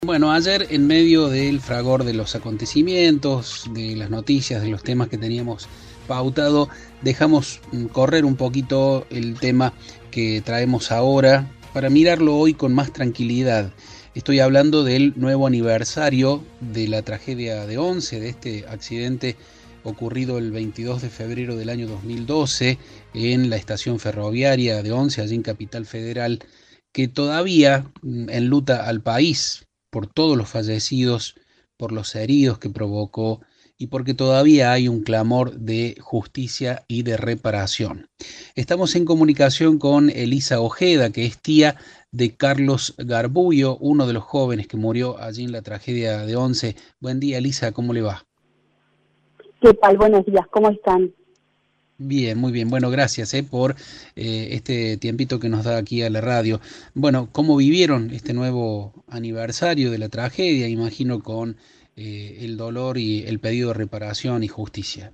Bueno, ayer en medio del fragor de los acontecimientos, de las noticias, de los temas que teníamos pautado, dejamos correr un poquito el tema que traemos ahora para mirarlo hoy con más tranquilidad. Estoy hablando del nuevo aniversario de la tragedia de Once, de este accidente ocurrido el 22 de febrero del año 2012 en la estación ferroviaria de Once, allí en Capital Federal, que todavía enluta al país por todos los fallecidos, por los heridos que provocó y porque todavía hay un clamor de justicia y de reparación. Estamos en comunicación con Elisa Ojeda, que es tía de Carlos Garbullo, uno de los jóvenes que murió allí en la tragedia de Once. Buen día, Elisa, ¿cómo le va? ¿Qué tal? Buenos días, ¿cómo están? Bien, muy bien. Bueno, gracias por este tiempito que nos da aquí a la radio. Bueno, ¿cómo vivieron este nuevo aniversario de la tragedia? Imagino con el dolor y el pedido de reparación y justicia.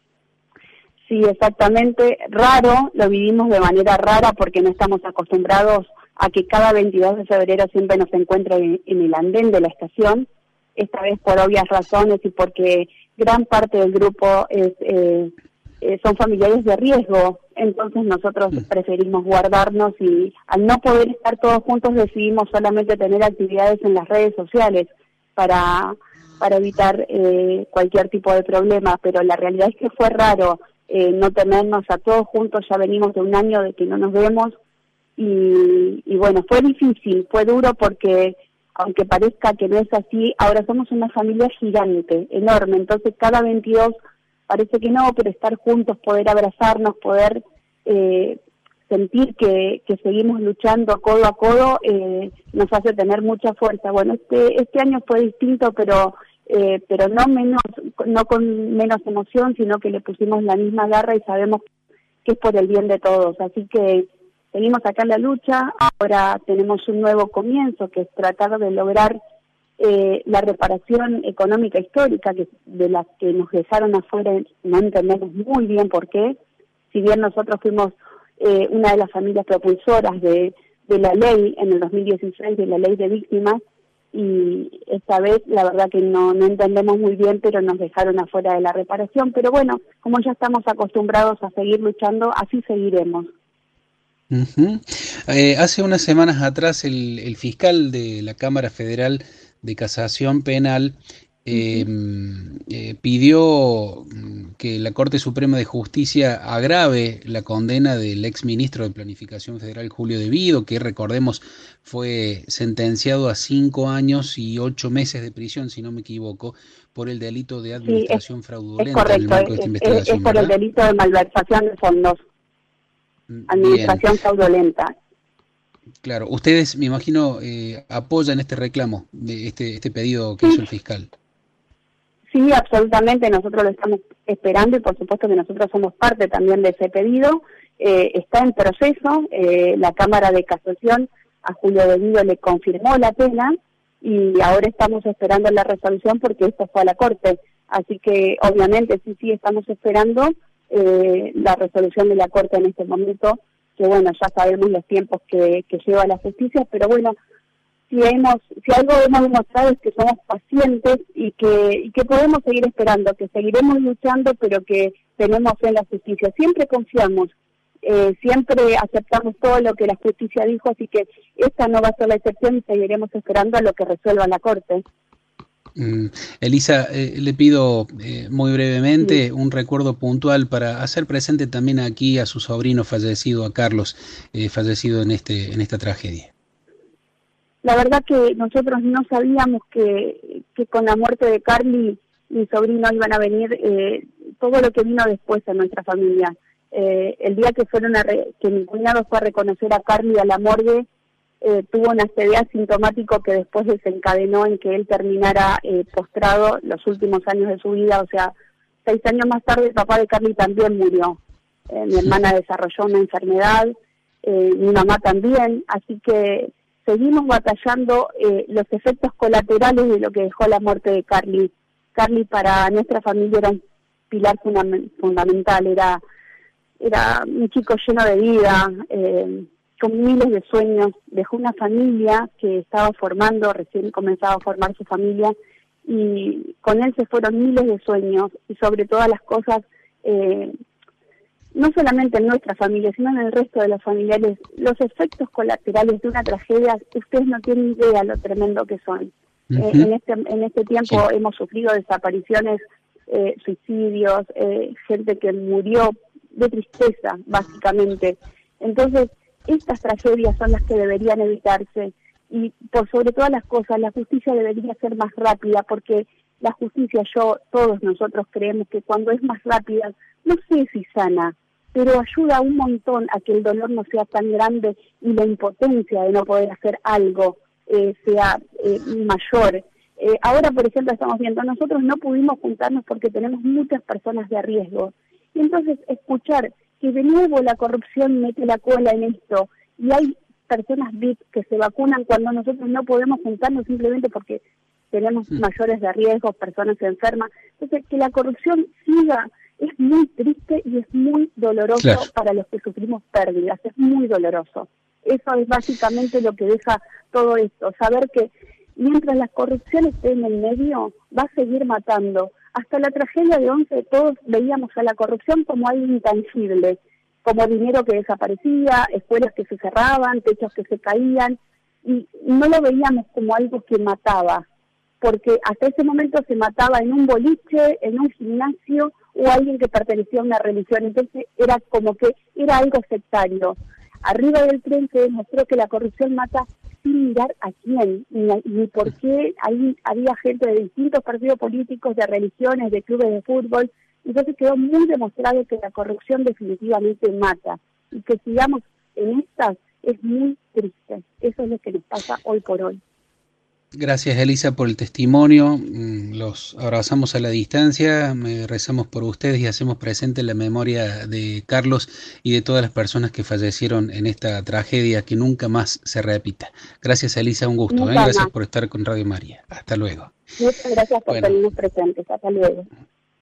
Sí, exactamente. Raro, lo vivimos de manera rara porque no estamos acostumbrados a que cada 22 de febrero siempre nos encuentre en el andén de la estación. Esta vez por obvias razones y porque gran parte del grupo son familiares de riesgo, entonces nosotros preferimos guardarnos y al no poder estar todos juntos decidimos solamente tener actividades en las redes sociales para evitar cualquier tipo de problema, pero la realidad es que fue raro no tenernos a todos juntos, ya venimos de un año de que no nos vemos y bueno, fue difícil, fue duro porque aunque parezca que no es así, ahora somos una familia gigante, enorme, entonces cada 22 parece que no, pero estar juntos, poder abrazarnos, poder sentir que seguimos luchando codo a codo, nos hace tener mucha fuerza. Bueno, este año fue distinto, pero no con menos emoción, sino que le pusimos la misma garra y sabemos que es por el bien de todos. Así que seguimos acá en la lucha, ahora tenemos un nuevo comienzo, que es tratar de lograr la reparación económica histórica de las que nos dejaron afuera, no entendemos muy bien por qué, si bien nosotros fuimos una de las familias propulsoras de la ley en el 2016, de la ley de víctimas, y esta vez la verdad que no entendemos muy bien, pero nos dejaron afuera de la reparación, pero bueno, como ya estamos acostumbrados a seguir luchando, así seguiremos. Hace unas semanas atrás el fiscal de la Cámara Federal de Casación Penal pidió que la Corte Suprema de Justicia agrave la condena del exministro de Planificación Federal Julio De Vido, que recordemos fue sentenciado a 5 años y 8 meses de prisión, si no me equivoco, por el delito de administración fraudulenta. Es correcto, en el marco de esta investigación, es por el delito de malversación de fondos, administración fraudulenta. Claro, ustedes, me imagino, apoyan este reclamo, de este pedido que hizo el fiscal. Sí, absolutamente, nosotros lo estamos esperando y por supuesto que nosotros somos parte también de ese pedido. Está en proceso, la Cámara de Casación a Julio De Vido le confirmó la pena y ahora estamos esperando la resolución porque esto fue a la Corte. Así que obviamente sí estamos esperando la resolución de la Corte en este momento, que bueno, ya sabemos los tiempos que lleva la justicia, pero bueno, si algo hemos demostrado es que somos pacientes y que podemos seguir esperando, que seguiremos luchando, pero que tenemos fe en la justicia. Siempre confiamos, siempre aceptamos todo lo que la justicia dijo, así que esta no va a ser la excepción y seguiremos esperando a lo que resuelva la Corte. Elisa, le pido muy brevemente un recuerdo puntual para hacer presente también aquí a su sobrino fallecido, a Carlos, fallecido en esta tragedia. La verdad que nosotros no sabíamos que con la muerte de Carly, mi sobrino, iban a venir todo lo que vino después en nuestra familia. El día que mi cuñado fue a reconocer a Carly a la morgue, tuvo un ACV asintomático que después desencadenó en que él terminara postrado los últimos años de su vida. O sea, 6 años más tarde el papá de Carly también murió. Mi hermana desarrolló una enfermedad, mi mamá también, así que seguimos batallando los efectos colaterales de lo que dejó la muerte de Carly. Carly para nuestra familia era un pilar fundamental, era un chico lleno de vida, con miles de sueños, dejó una familia que estaba formando, recién comenzaba a formar su familia, y con él se fueron miles de sueños, y sobre todas las cosas, no solamente en nuestra familia, sino en el resto de los familiares, los efectos colaterales de una tragedia, ustedes no tienen idea lo tremendo que son. En este tiempo hemos sufrido desapariciones, suicidios, gente que murió de tristeza, básicamente. Entonces, estas tragedias son las que deberían evitarse, y por sobre todas las cosas, la justicia debería ser más rápida, porque la justicia, todos nosotros creemos que cuando es más rápida, no sé si sana, pero ayuda un montón a que el dolor no sea tan grande y la impotencia de no poder hacer algo sea mayor. Ahora, por ejemplo, estamos viendo, nosotros no pudimos juntarnos porque tenemos muchas personas de riesgo. Y entonces escuchar que de nuevo la corrupción mete la cola en esto, y hay personas VIP que se vacunan cuando nosotros no podemos juntarnos simplemente porque tenemos mayores de riesgo, personas enfermas. Entonces, que la corrupción siga es muy triste y es muy doloroso para los que sufrimos pérdidas, es muy doloroso. Eso es básicamente lo que deja todo esto, saber que mientras la corrupción esté en el medio, va a seguir matando. Hasta la tragedia de 11, todos veíamos a la corrupción como algo intangible, como dinero que desaparecía, escuelas que se cerraban, techos que se caían, y no lo veíamos como algo que mataba, porque hasta ese momento se mataba en un boliche, en un gimnasio, o alguien que pertenecía a una religión. Entonces era como que era algo sectario. Arriba del tren se demostró que la corrupción mata sin mirar a quién, ni por qué. Ahí había gente de distintos partidos políticos, de religiones, de clubes de fútbol. Entonces quedó muy demostrado que la corrupción definitivamente mata. Y que sigamos en estas es muy triste. Eso es lo que nos pasa hoy por hoy. Gracias, Elisa, por el testimonio. Los abrazamos a la distancia, rezamos por ustedes y hacemos presente la memoria de Carlos y de todas las personas que fallecieron en esta tragedia, que nunca más se repita. Gracias, Elisa, un gusto. Gracias por estar con Radio María. Hasta luego. Muchas gracias por tenernos presentes. Hasta luego.